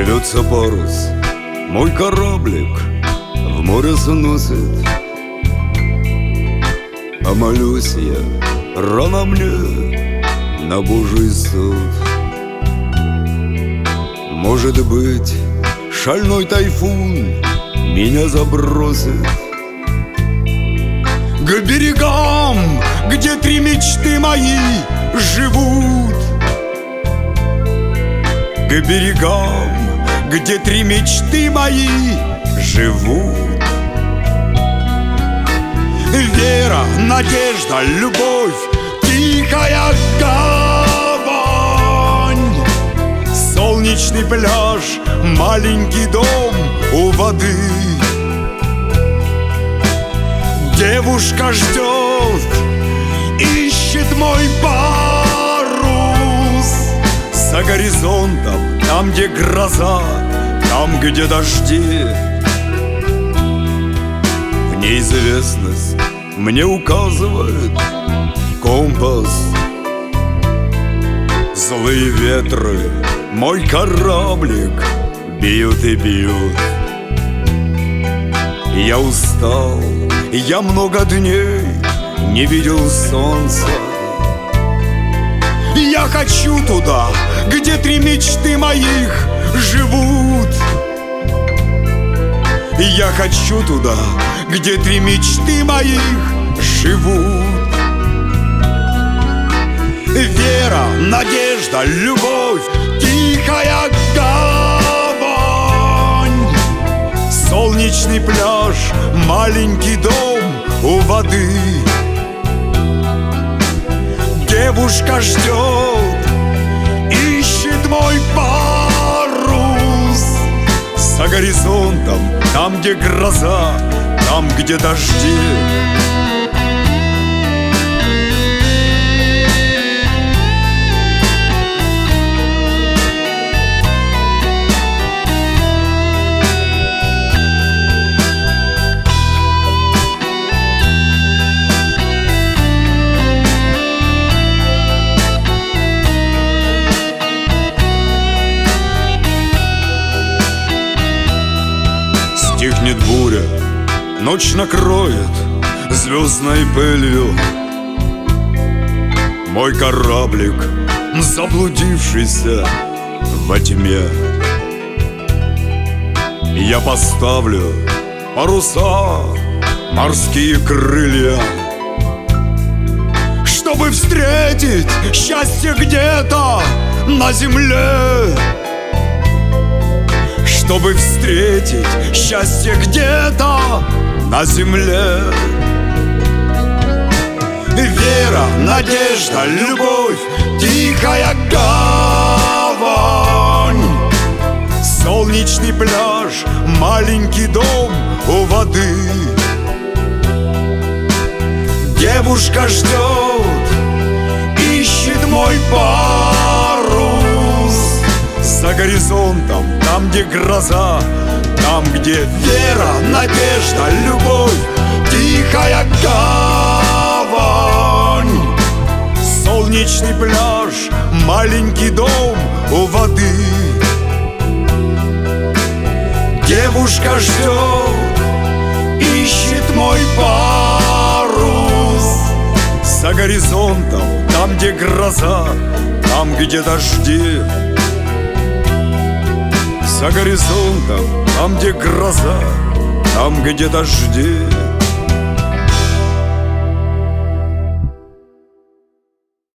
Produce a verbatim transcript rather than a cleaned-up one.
Рвется парус, мой кораблик в море сносит. А молюсь я, рано мне на Божий суд. Может быть, шальной тайфун меня забросит к берегам, где три мечты мои живут. К берегам, где три мечты мои живут. Вера, надежда, любовь, тихая гавань, солнечный пляж, маленький дом у воды. Девушка ждет, ищет мой парус за горизонтом, там, где гроза, там, где дожди. В неизвестность мне указывает компас. Злые ветры мой кораблик бьют и бьют. Я устал, я много дней не видел солнца. Я хочу туда, где три мечты моих живут. Я хочу туда, где три мечты моих живут. Вера, надежда, любовь, тихая гавань, солнечный пляж, маленький дом у воды. Девушка ждет, ищет мой парус за горизонтом, там, где гроза, там, где дожди. Стихнет буря, ночь накроет звездной пылью мой кораблик, заблудившийся во тьме. Я поставлю паруса, морские крылья, чтобы встретить счастье где-то на земле. Чтобы встретить счастье где-то на земле. Вера, надежда, любовь, тихая гавань, солнечный пляж, маленький дом у воды. Девушка ждет, ищет мой парус за горизонтом, там, где гроза, там, где вера, надежда, любовь, тихая гавань, солнечный пляж, маленький дом у воды. Девушка ждет, ищет мой парус за горизонтом, там, где гроза, там, где дожди. За горизонтом, там, где гроза, там, где дожди.